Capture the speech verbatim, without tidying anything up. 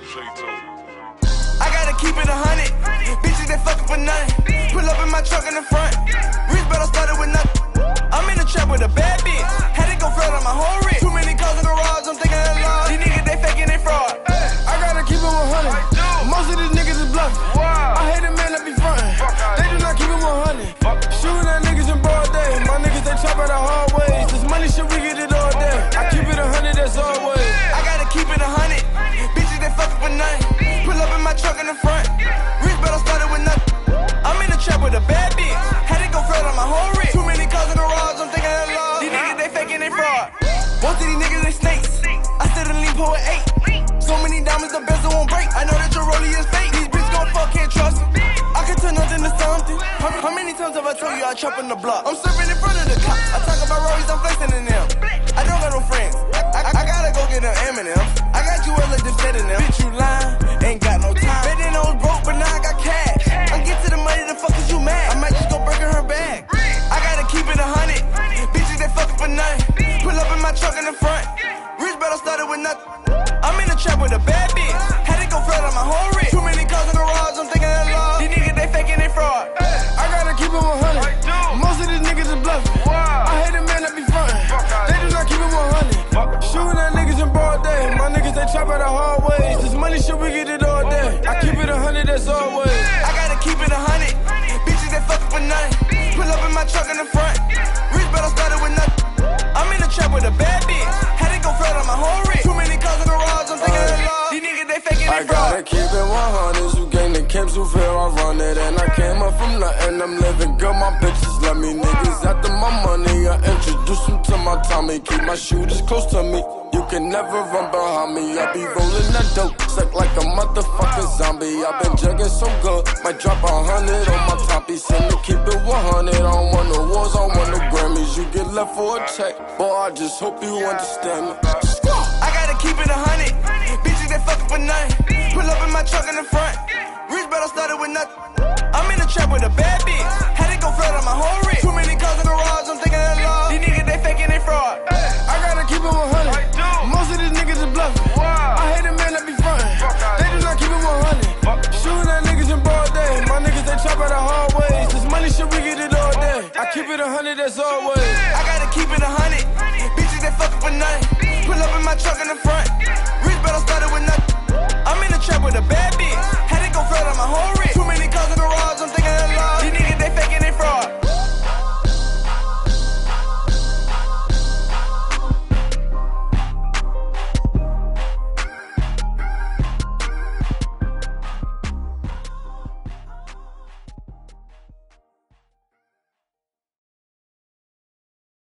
I gotta keep it a hundred. Bitches that fucking for nothing. Pull up in my truck in the front. Rich but I started with nothing. I'm in the trap with a bad bitch. Had to go flood on my whole wrist. Too many cars in the garage, I'm thinking that love. These niggas, they faking, they fraud. I gotta keep it one hundred. Most of these niggas is bluffing. I hate a man that be frontin'. They do not keep it one hundred. Shooting at niggas in broad day. My niggas, they chop out the hard ways. This money shit, we get it all day. I keep it a hundred, that's always. I gotta keep it a hundred. Bitches, they fucking for nothing. Pull up in my truck in the front. Rich but I started with nothing. I'm in the trap with a bad bitch. Had to go flood on my whole wrist. Too many cars in the garage, I'm thinking that love. These niggas, they faking, they fraud. Most of these niggas, they snakes. I still done lean pour with eight. So many diamonds, the bezel won't break. I know that your rollie is fake. These bitches gon' fuck, can't trust me. I can turn nothing to something. How, how many times have I told you I chop in the block? I'm serving in front of the cops. I talk about rollies, I'm flexing in them. I don't got no friends. I, I, I gotta go get them Eminem. I got you all like just dead in them. Bitch, you lying, ain't got no time. Bet they know I was broke, but now I got cash. I get to the money, the fuck is you mad? I might just go break in her bag. I gotta keep it a hundred. Bitches, they fucking for nothing. Pull up in my truck in the front. Rich, but I started with nothing. I'm in the trap with a bad bitch. Had to go flood on my whole wrist. Too many cars in the garage, I'm thinking that love. These niggas, they faking, they fraud. I gotta keep it one hundred. Most of these niggas is bluffing. I hate a man that be frontin'. They do not keep it one hundred. Shooting at niggas in broad day. My niggas, they chop out the hard ways. This money shit, we get it all day. I keep it a hundred, that's always. I gotta keep it a hundred. Bitches, they fucking for nothing. Pull up in my truck in the front. Rich, but I started with nothing. I'm in the trap with a bad bitch. Had to go flood on my whole wrist. Too many cars in the garage, I'm thinking that love. These niggas, they faking, they I gotta fraud. keep it one hundred. You gang the camps who feel I run it. And I came up from nothing, I'm living good. My bitches love me. Niggas after my money, I introduce them to my Tommy. Keep my shooters close to me. You can never run behind me. I be rolling that dope, stuck like a motherfucking zombie. I been jugging so good, might drop a hundred on my top. He said to keep it one hundred. I don't want no wars, I don't want no Grammys. You get left for a check, boy, I just hope you understand me. I gotta keep it a hundred. Bitches, they fucking for nothing. Pull up in my truck in the front. Rich, but I started with nothing. I'm in the trap with a bad bitch. Had to go flood on my whole wrist. Too many cars in the garage, I'm thinking that love. These niggas, they faking, they fraud. I gotta keep it one hundred. Most of these niggas is bluffing. I hate a man that be frontin'. They do not keep it one hundred. Shooting at niggas in broad day. My niggas, they chop out the hard ways. This money shit, we get it all day. I keep it a hundred, that's always. I gotta keep it a hundred. Bitches, they fucking for nothing. Pull up in my truck in the front.